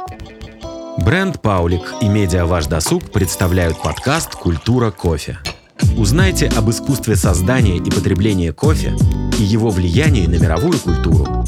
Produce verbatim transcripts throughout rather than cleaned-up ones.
Бренд «Паулик» и медиа «Ваш досуг» представляют подкаст «Культура кофе». Узнайте об искусстве создания и потребления кофе и его влиянии на мировую культуру.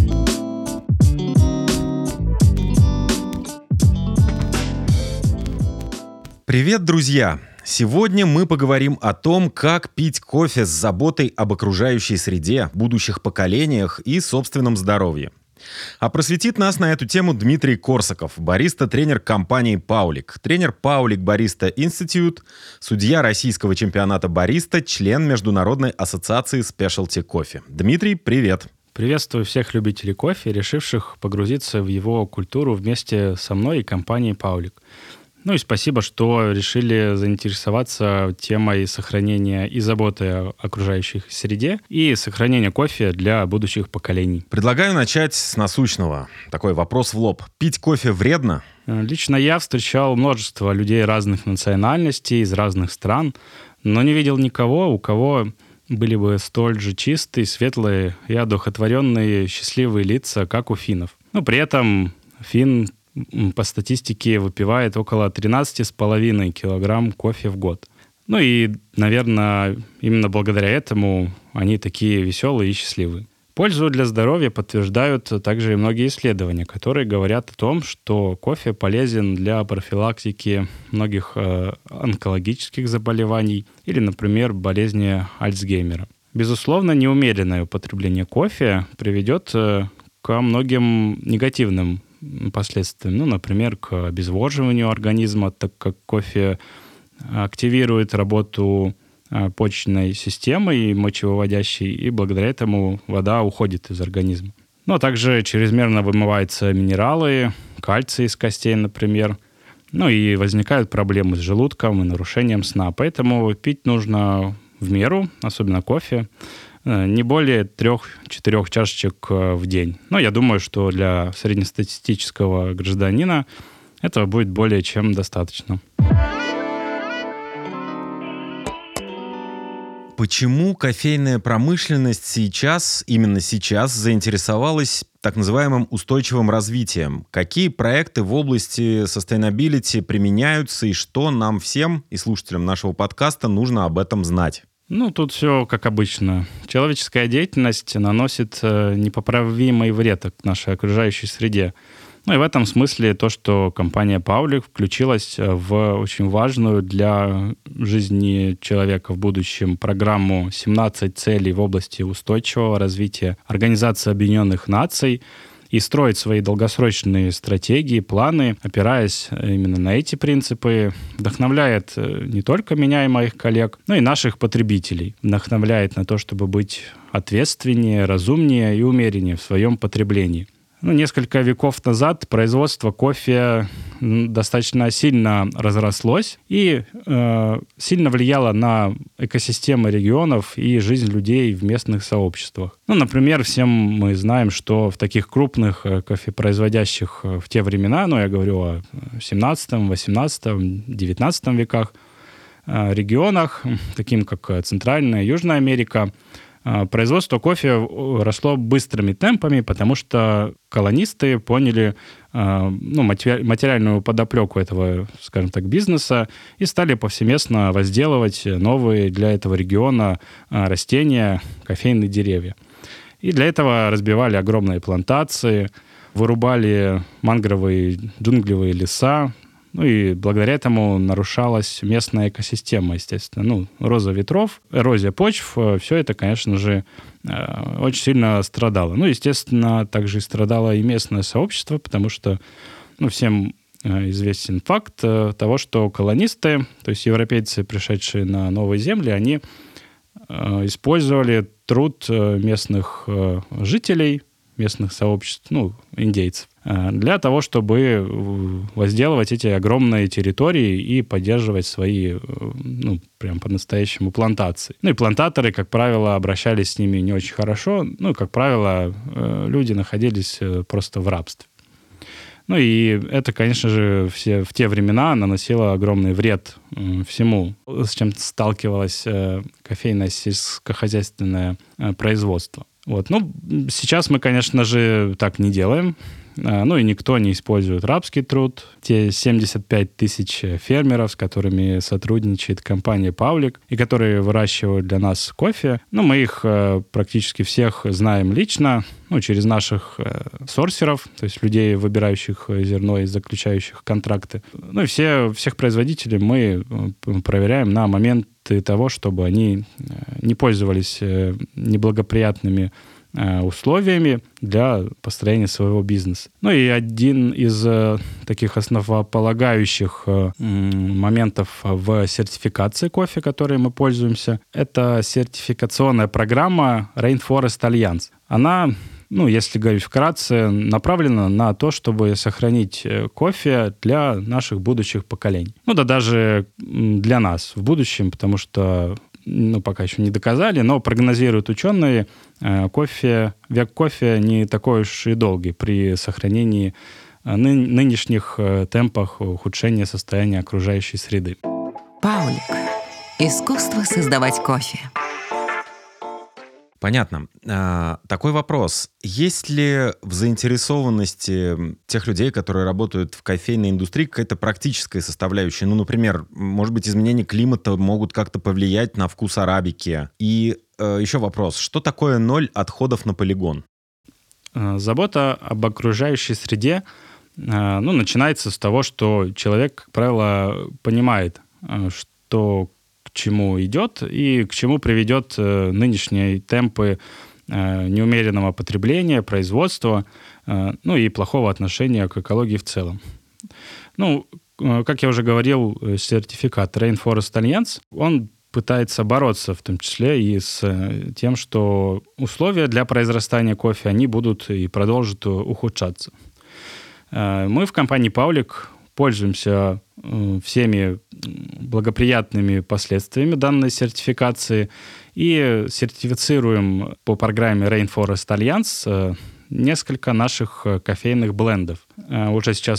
Привет, друзья! Сегодня мы поговорим о том, как пить кофе с заботой об окружающей среде, будущих поколениях и собственном здоровье. А просветит нас на эту тему Дмитрий Корсаков, бариста-тренер компании «Паулик», тренер «Паулик Бариста Институт», судья российского чемпионата бариста, член Международной ассоциации спешлти кофе. Дмитрий, привет! Приветствую всех любителей кофе, решивших погрузиться в его культуру вместе со мной и компанией «Паулик». Ну и спасибо, что решили заинтересоваться темой сохранения и заботы о окружающей среде и сохранения кофе для будущих поколений. Предлагаю начать с насущного. Такой вопрос в лоб. Пить кофе вредно? Лично я встречал множество людей разных национальностей, из разных стран, но не видел никого, у кого были бы столь же чистые, светлые и одухотворенные, счастливые лица, как у финнов. Но при этом финн по статистике выпивает около тринадцать с половиной килограмм кофе в год. Ну и, наверное, именно благодаря этому они такие веселые и счастливые. Пользу для здоровья подтверждают также и многие исследования, которые говорят о том, что кофе полезен для профилактики многих э, онкологических заболеваний или, например, болезни Альцгеймера. Безусловно, неумеренное употребление кофе приведет э, ко многим негативным последствиям, ну, например, к обезвоживанию организма, так как кофе активирует работу почечной системы и мочевыводящей, и благодаря этому вода уходит из организма. Ну, а также чрезмерно вымываются минералы, кальций из костей, например. Ну и возникают проблемы с желудком и нарушением сна. Поэтому пить нужно в меру, особенно кофе, не более трех-четырех чашечек в день. Но я думаю, что для среднестатистического гражданина этого будет более чем достаточно. Почему кофейная промышленность сейчас, именно сейчас, заинтересовалась так называемым устойчивым развитием? Какие проекты в области sustainability применяются и что нам всем и слушателям нашего подкаста нужно об этом знать? Ну, тут все как обычно. Человеческая деятельность наносит непоправимый вред нашей окружающей среде. Ну и в этом смысле то, что компания «Паулик» включилась в очень важную для жизни человека в будущем программу семнадцать целей в области устойчивого развития Организации Объединенных Наций, и строить свои долгосрочные стратегии, планы, опираясь именно на эти принципы, вдохновляет не только меня и моих коллег, но и наших потребителей. Вдохновляет на то, чтобы быть ответственнее, разумнее и умереннее в своем потреблении. Ну, несколько веков назад производство кофе достаточно сильно разрослось и э, сильно влияло на экосистемы регионов и жизнь людей в местных сообществах. Ну, например, всем мы знаем, что в таких крупных кофепроизводящих в те времена, ну, я говорю о семнадцатом, восемнадцатом, девятнадцатом веках, э, регионах, таким как Центральная и Южная Америка, производство кофе росло быстрыми темпами, потому что колонисты поняли ну, материальную подоплеку этого, скажем так, бизнеса и стали повсеместно возделывать новые для этого региона растения, кофейные деревья. И для этого разбивали огромные плантации, вырубали мангровые джунглевые леса. Ну и благодаря этому нарушалась местная экосистема, естественно. Ну, роза ветров, эрозия почв, все это, конечно же, очень сильно страдало. Ну, естественно, также и страдало и местное сообщество, потому что, ну, всем известен факт того, что колонисты, то есть европейцы, пришедшие на новые земли, они использовали труд местных жителей, местных сообществ, ну, индейцев, для того, чтобы возделывать эти огромные территории и поддерживать свои, ну, прям по-настоящему плантации. Ну, и плантаторы, как правило, обращались с ними не очень хорошо. Ну, и, как правило, люди находились просто в рабстве. Ну, и это, конечно же, все, в те времена наносило огромный вред всему, с чем сталкивалось кофейное сельскохозяйственное производство. Вот. Ну, сейчас мы, конечно же, так не делаем. Ну и никто не использует рабский труд. Те семьдесят пять тысяч фермеров, с которыми сотрудничает компания Павлик, и которые выращивают для нас кофе, ну мы их практически всех знаем лично, ну, через наших сорсеров, то есть людей, выбирающих зерно и заключающих контракты. Ну и все, всех производителей мы проверяем на момент того, чтобы они не пользовались неблагоприятными условиями для построения своего бизнеса. Ну и один из таких основополагающих моментов в сертификации кофе, которой мы пользуемся, это сертификационная программа Rainforest Alliance. Она, ну, если говорить вкратце, направлена на то, чтобы сохранить кофе для наших будущих поколений. Ну да даже для нас в будущем, потому что ну, пока еще не доказали, но прогнозируют ученые, кофе, век кофе не такой уж и долгий при сохранении ны, нынешних темпах ухудшения состояния окружающей среды. Павлик. Искусство создавать кофе. Понятно. А, такой вопрос. Есть ли в заинтересованности тех людей, которые работают в кофейной индустрии, какая-то практическая составляющая? Ну, например, может быть, изменения климата могут как-то повлиять на вкус арабики? И э, еще вопрос. Что такое ноль отходов на полигон? Забота об окружающей среде э, ну, начинается с того, что человек, как правило, понимает, что к чему идет и к чему приведет э, нынешние темпы э, неумеренного потребления, производства, э, ну и плохого отношения к экологии в целом. Ну, э, как я уже говорил, сертификат Rainforest Alliance, он пытается бороться в том числе и с тем, что условия для произрастания кофе, они будут и продолжат ухудшаться. Э, мы в компании Павлик пользуемся всеми благоприятными последствиями данной сертификации и сертифицируем по программе Rainforest Alliance несколько наших кофейных блендов. Уже сейчас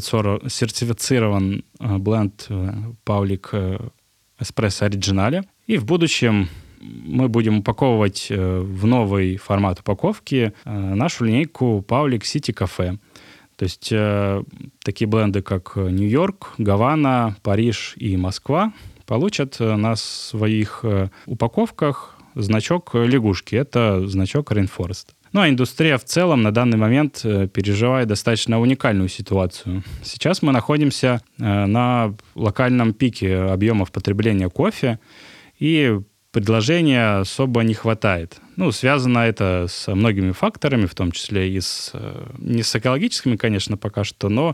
сертифицирован бленд Павлик Espresso Originale, и в будущем мы будем упаковывать в новый формат упаковки нашу линейку Павлик City Cafe. То есть э, такие бленды, как Нью-Йорк, Гавана, Париж и Москва, получат на своих э, упаковках значок лягушки. Это значок Rainforest. Ну а индустрия в целом на данный момент э, переживает достаточно уникальную ситуацию. Сейчас мы находимся э, на локальном пике объемов потребления кофе, и предложения особо не хватает. Ну, связано это со многими факторами, в том числе и с, не с экологическими, конечно, пока что, но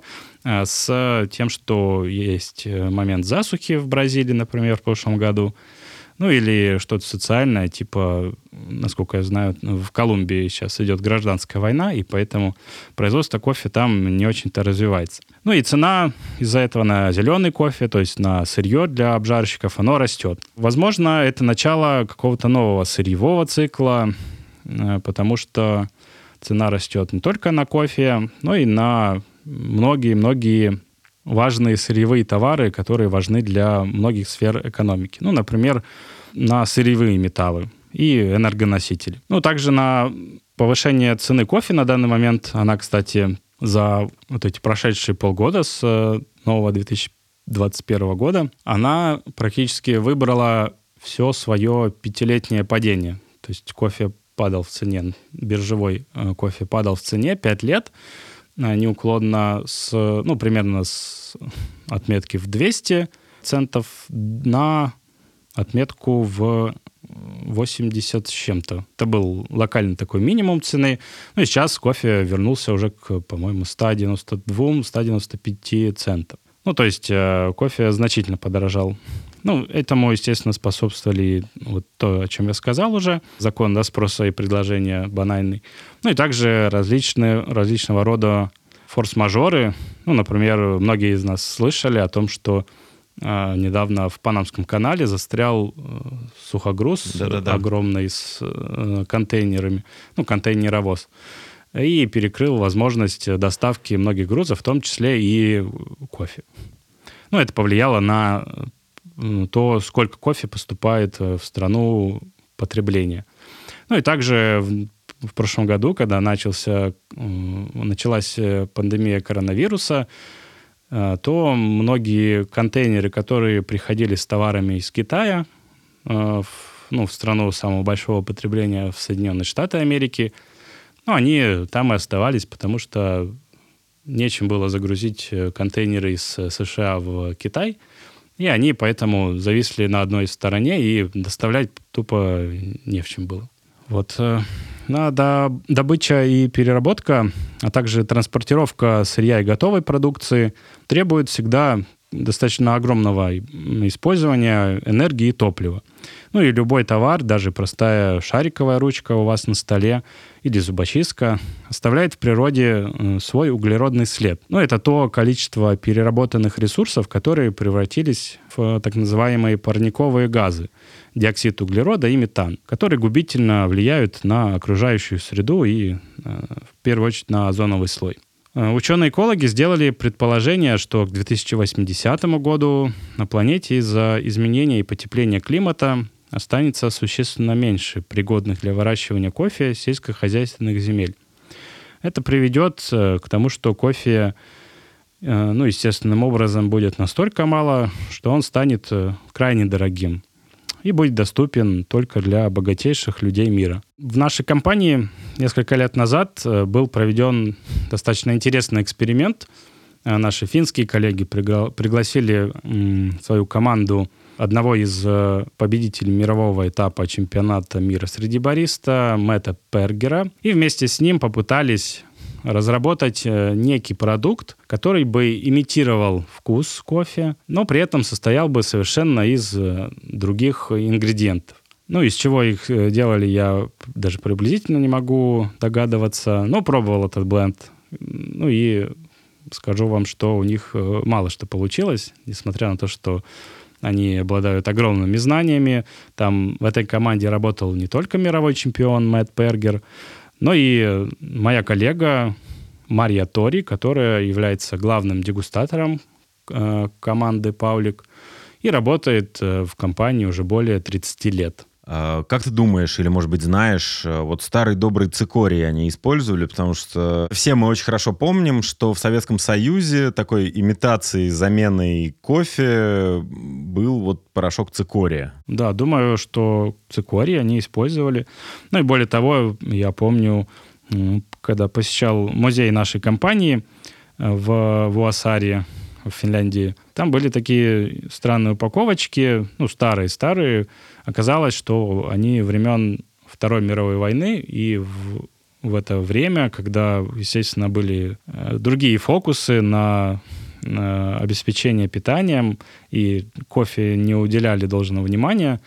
с тем, что есть момент засухи в Бразилии, например, в прошлом году. Ну, или что-то социальное, типа, насколько я знаю, в Колумбии сейчас идет гражданская война, и поэтому производство кофе там не очень-то развивается. Ну, и цена из-за этого на зеленый кофе, то есть на сырье для обжарщиков, оно растет. Возможно, это начало какого-то нового сырьевого цикла, потому что цена растет не только на кофе, но и на многие-многие важные сырьевые товары, которые важны для многих сфер экономики. Ну, например, на сырьевые металлы и энергоносители. Ну, также на повышение цены кофе на данный момент, она, кстати, за вот эти прошедшие полгода с нового две тысячи двадцать первого года, она практически выбрала все свое пятилетнее падение. То есть кофе падал в цене, биржевой кофе падал в цене пять лет, неуклонно с, ну, примерно с отметки в двести центов на отметку в восемьдесят с чем-то. Это был локальный такой минимум цены. Ну и сейчас кофе вернулся уже к, по-моему, сто девяносто два - сто девяносто пять центов. Ну, то есть э, кофе значительно подорожал. Ну, этому, естественно, способствовали вот то, о чем я сказал уже. Закон, да, спроса и предложения банальный. Ну и также различные, различного рода форс-мажоры. Ну, например, многие из нас слышали о том, что э, недавно в Панамском канале застрял э, сухогруз Да-да-да. огромный с э, контейнерами, ну, контейнеровоз, и перекрыл возможность доставки многих грузов, в том числе и кофе. Ну, это повлияло на то, сколько кофе поступает в страну потребления. Ну и также в прошлом году, когда начался, началась пандемия коронавируса, то многие контейнеры, которые приходили с товарами из Китая, в, ну, в страну самого большого потребления в Соединенные Штаты Америки, ну, они там и оставались, потому что нечем было загрузить контейнеры из США в Китай, и они поэтому зависли на одной стороне, и доставлять тупо не в чем было. Вот. Да, добыча и переработка, а также транспортировка сырья и готовой продукции требует всегда достаточно огромного использования энергии и топлива. Ну и любой товар, даже простая шариковая ручка у вас на столе или зубочистка, оставляет в природе свой углеродный след. Ну, это то количество переработанных ресурсов, которые превратились в так называемые парниковые газы, диоксид углерода и метан, которые губительно влияют на окружающую среду и, в первую очередь, на озоновый слой. Ученые-экологи сделали предположение, что к две тысячи восьмидесятому году на планете из-за изменения и потепления климата останется существенно меньше пригодных для выращивания кофе сельскохозяйственных земель. Это приведет к тому, что кофе, ну, естественным образом будет настолько мало, что он станет крайне дорогим и будет доступен только для богатейших людей мира. В нашей компании несколько лет назад был проведен достаточно интересный эксперимент. Наши финские коллеги пригла- пригласили м, свою команду одного из победителей мирового этапа чемпионата мира среди бариста Мэтта Пергера, и вместе с ним попытались разработать некий продукт, который бы имитировал вкус кофе, но при этом состоял бы совершенно из других ингредиентов. Ну, из чего их делали, я даже приблизительно не могу догадываться, но пробовал этот бленд. Ну и скажу вам, что у них мало что получилось, несмотря на то, что они обладают огромными знаниями. Там в этой команде работал не только мировой чемпион Мэтт Пергер, но и моя коллега Мария Тори, которая является главным дегустатором э, команды Паулик и работает э, в компании уже более тридцать лет. Как ты думаешь, или, может быть, знаешь, вот старый добрый цикорий они использовали, потому что все мы очень хорошо помним, что в Советском Союзе такой имитацией заменой кофе был вот порошок цикория. Да, думаю, что цикорий они использовали. Ну и более того, я помню, когда посещал музей нашей компании в Vuosaari, в Финляндии, там были такие странные упаковочки, ну, старые-старые. Оказалось, что они времен Второй мировой войны, и в, в это время, когда, естественно, были другие фокусы на, на обеспечение питанием, и кофе не уделяли должного внимания,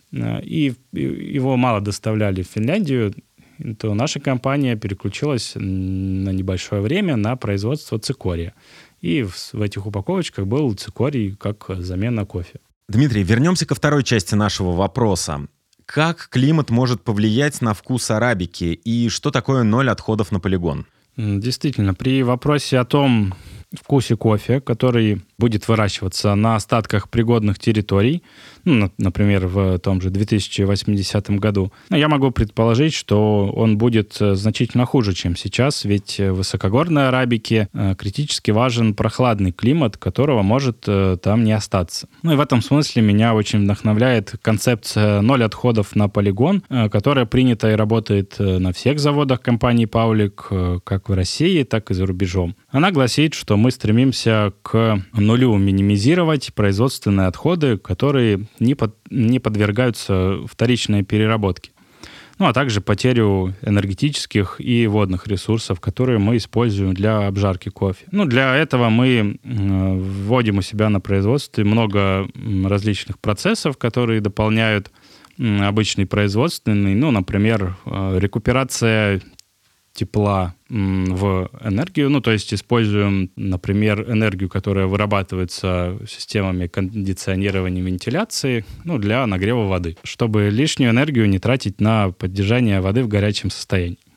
и его мало доставляли в Финляндию, то наша компания переключилась на небольшое время на производство цикория. И в, в этих упаковочках был цикорий как замена кофе. Дмитрий, вернемся ко второй части нашего вопроса. Как климат может повлиять на вкус арабики и что такое ноль отходов на полигон? Действительно, при вопросе о том вкусе кофе, который будет выращиваться на остатках пригодных территорий, ну, например, в том же две тысячи восьмидесятом году, я могу предположить, что он будет значительно хуже, чем сейчас, ведь в высокогорной арабике критически важен прохладный климат, которого может там не остаться. Ну и в этом смысле меня очень вдохновляет концепция ноль отходов на полигон, которая принята и работает на всех заводах компании Паулик, как в России, так и за рубежом. Она гласит, что мы стремимся к нулю минимизировать производственные отходы, которые не, под, не подвергаются вторичной переработке. Ну, а также потерю энергетических и водных ресурсов, которые мы используем для обжарки кофе. Ну, для этого мы вводим у себя на производстве много различных процессов, которые дополняют обычный производственный. Ну, например, рекуперация тепла в энергию, ну, то есть используем, например, энергию, которая вырабатывается системами кондиционирования и вентиляции, ну, для нагрева воды, чтобы лишнюю энергию не тратить на поддержание воды в горячем состоянии.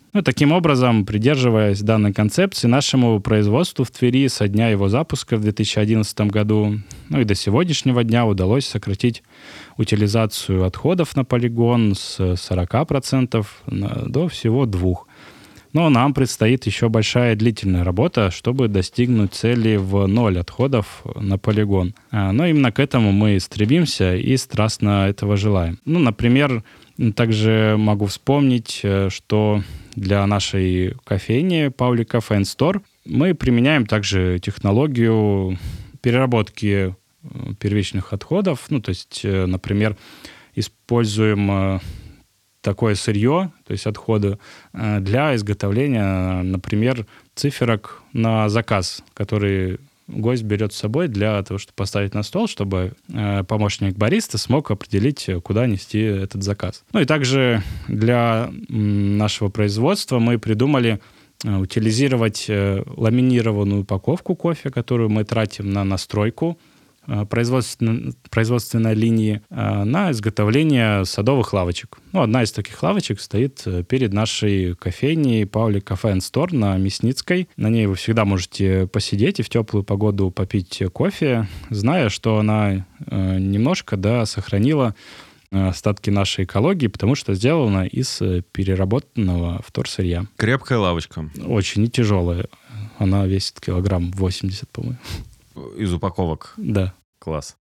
Ну, таким образом, придерживаясь данной концепции, нашему производству в Твери со дня его запуска в две тысячи одиннадцатом году, ну и до сегодняшнего дня удалось сократить утилизацию отходов на полигон с сорок процентов до всего двух процентов. Но нам предстоит еще большая длительная работа, чтобы достигнуть цели в ноль отходов на полигон. Но именно к этому мы стремимся и страстно этого желаем. Ну, например, также могу вспомнить, что для нашей кофейни Pavlik Cafe and Store мы применяем также технологию переработки первичных отходов. Ну, то есть, например, используем такое сырье, то есть отходы, для изготовления, например, циферок на заказ, который гость берет с собой для того, чтобы поставить на стол, чтобы помощник бариста смог определить, куда нести этот заказ. Ну и также для нашего производства мы придумали утилизировать ламинированную упаковку кофе, которую мы тратим на настройку производственной, производственной линии, на изготовление садовых лавочек. Ну, одна из таких лавочек стоит перед нашей кофейней Pavlik Cafe and Store на Мясницкой. На ней вы всегда можете посидеть и в теплую погоду попить кофе, зная, что она немножко, да, сохранила остатки нашей экологии, потому что сделана из переработанного вторсырья. Крепкая лавочка. Очень и тяжелая. Она весит килограмм восемьдесят, по-моему. Из упаковок? Да. Класс.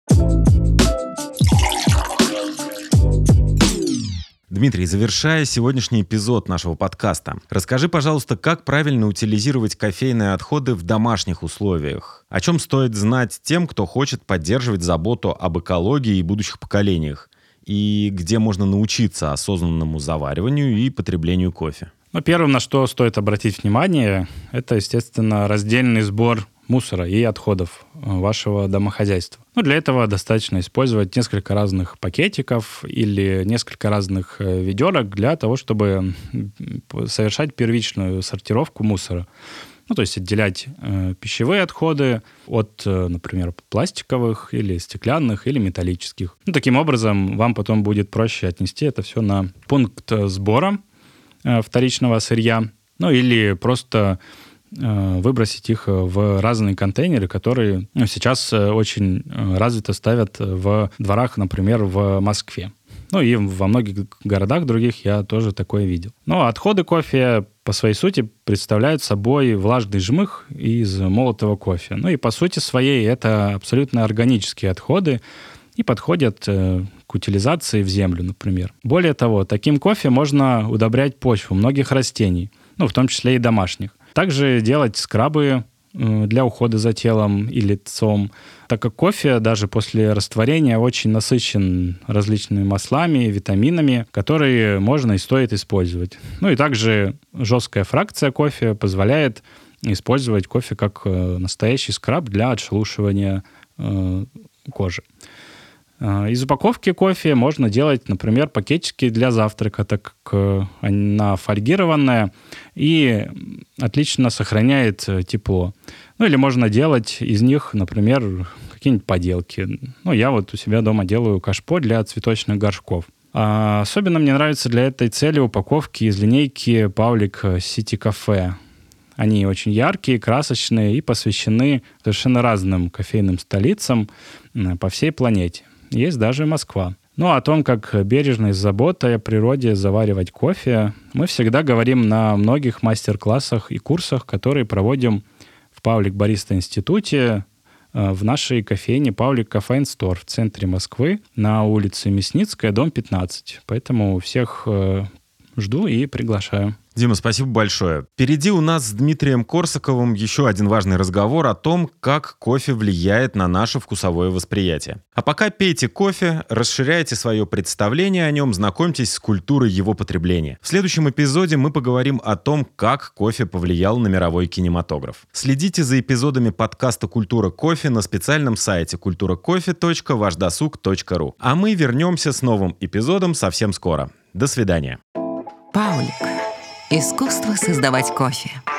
Дмитрий, завершая сегодняшний эпизод нашего подкаста, расскажи, пожалуйста, как правильно утилизировать кофейные отходы в домашних условиях? О чем стоит знать тем, кто хочет поддерживать заботу об экологии и будущих поколениях? И где можно научиться осознанному завариванию и потреблению кофе? Ну, первым, на что стоит обратить внимание, это, естественно, раздельный сбор мусора и отходов вашего домохозяйства. Ну, для этого достаточно использовать несколько разных пакетиков или несколько разных ведерок для того, чтобы совершать первичную сортировку мусора. Ну, то есть отделять э, пищевые отходы от, э, например, пластиковых или стеклянных или металлических. Ну, таким образом, вам потом будет проще отнести это все на пункт сбора э, вторичного сырья, ну, или просто выбросить их в разные контейнеры, которые, ну, сейчас очень развито ставят в дворах, например, в Москве. Ну и во многих городах других я тоже такое видел. Но отходы кофе по своей сути представляют собой влажный жмых из молотого кофе. Ну и по сути своей это абсолютно органические отходы и подходят к утилизации в землю, например. Более того, таким кофе можно удобрять почву многих растений, ну в том числе и домашних. Также делать скрабы для ухода за телом и лицом, так как кофе даже после растворения очень насыщен различными маслами, витаминами, которые можно и стоит использовать. Ну и также жесткая фракция кофе позволяет использовать кофе как настоящий скраб для отшелушивания кожи. Из упаковки кофе можно делать, например, пакетики для завтрака, так как она фольгированная и отлично сохраняет тепло. Ну или можно делать из них, например, какие-нибудь поделки. Ну, я вот у себя дома делаю кашпо для цветочных горшков. А особенно мне нравятся для этой цели упаковки из линейки Pavlik City Cafe. Они очень яркие, красочные и посвящены совершенно разным кофейным столицам по всей планете. Есть даже Москва. Ну, о том, как бережно и с заботой о природе заваривать кофе, мы всегда говорим на многих мастер-классах и курсах, которые проводим в Pavlik Barista Институте в нашей кофейне Pavlik Cafe and Store в центре Москвы на улице Мясницкая, дом пятнадцать. Поэтому всех жду и приглашаю. Дима, спасибо большое. Впереди у нас с Дмитрием Корсаковым еще один важный разговор о том, как кофе влияет на наше вкусовое восприятие. А пока пейте кофе, расширяйте свое представление о нем, знакомьтесь с культурой его потребления. В следующем эпизоде мы поговорим о том, как кофе повлиял на мировой кинематограф. Следите за эпизодами подкаста «Культура кофе» на специальном сайте культура кофе точка ваш досуг точка ру. А мы вернемся с новым эпизодом совсем скоро. До свидания. Pavlik. Искусство создавать кофе.